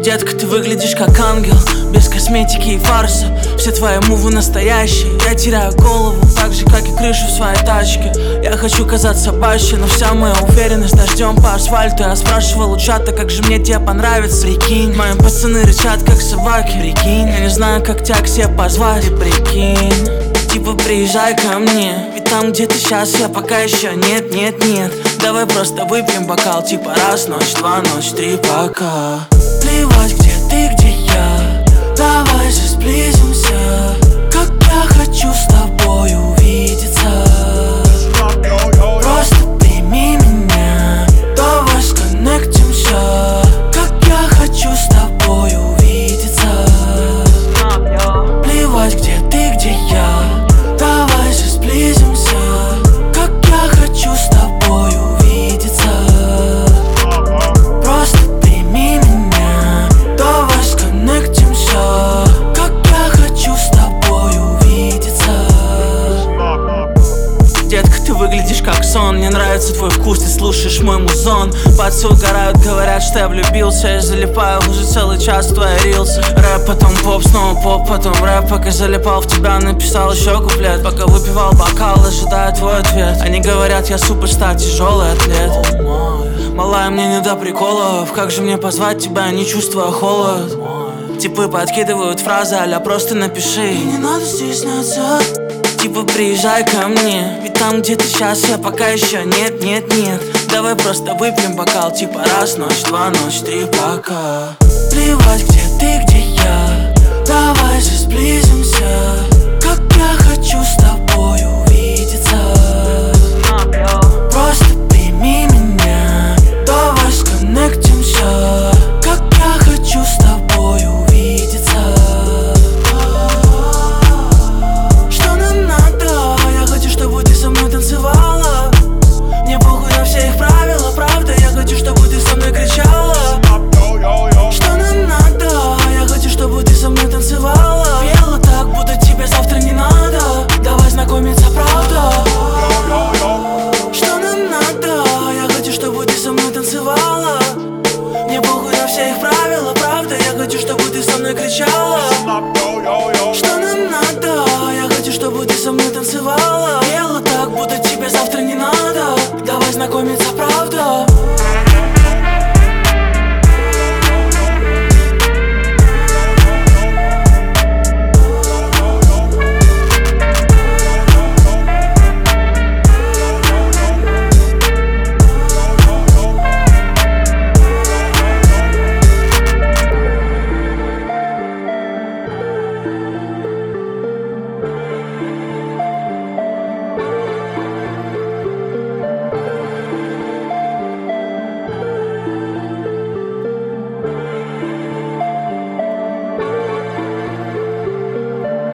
Детка, ты выглядишь как ангел, без косметики и фарса. Все твои мувы настоящие, я теряю голову, так же, как и крышу в своей тачке. Я хочу казаться баще, но вся моя уверенность дождем по асфальту. Я спрашивал у чата, как же мне тебе понравится. Прикинь, мои пацаны рычат, как собаки. Прикинь, я не знаю, как тебя к себе позвать. И прикинь, типа приезжай ко мне, ведь там, где ты сейчас, я пока еще нет. Давай просто выпьем бокал, типа раз, ночь, два, ночь, три, пока. Плевать, где ты, где я, давай же сблизимся. Как я хочу с тобой увидеться. Просто прими меня, давай сконнектимся. Как я хочу с тобой увидеться. Плевать, где ты, где я, давай же сблизимся. Как я хочу с тобой увидеться. Просто прими меня, давай сконнектимся. Как я хочу с тобой увидеться. Детка, ты выглядишь как сон, мне нравится твой вкус, ты слушаешь мой музон. Пацы угорают, говорят, что я влюбился. Я залипаю уже целый час в твои рилсы. Рэп, потом поп, снова поп, потом рэп. Пока залипал в тебя, написал еще куплет. Пока выпивал бокал, ожидая твой ответ. Они говорят, я суперстар, тяжелый атлет. Малая, мне не до приколов, как же мне позвать тебя, не чувствуя холод. Типы подкидывают фразы, а-ля просто напиши. И не надо стесняться. Типа приезжай ко мне, ведь там, где ты сейчас, я пока еще нет. Давай просто выпьем бокал, типа раз, ночь, два, ночь, три, пока. Плевать, где ты, где я, давай же сблизимся. Как я хочу с тобой увидеться. Просто прими меня, давай сконнектимся. Как я хочу с тобой увидеться. Что нам надо? Я хочу, чтобы ты со мной танцевала. Мне похуй на все их правила, правда. Я хочу, чтобы ты со мной кричала. Что нам надо? Я хочу, чтобы ты со мной танцевала. Пела так, будто тебе завтра не надо. Давай знакомиться, правда. Что нам надо? Я хочу, чтобы ты со мной танцевала. Мне похуй на все их правила, правда. Я хочу, чтобы ты со мной кричала. Что нам надо? Я хочу, чтобы ты со мной танцевала.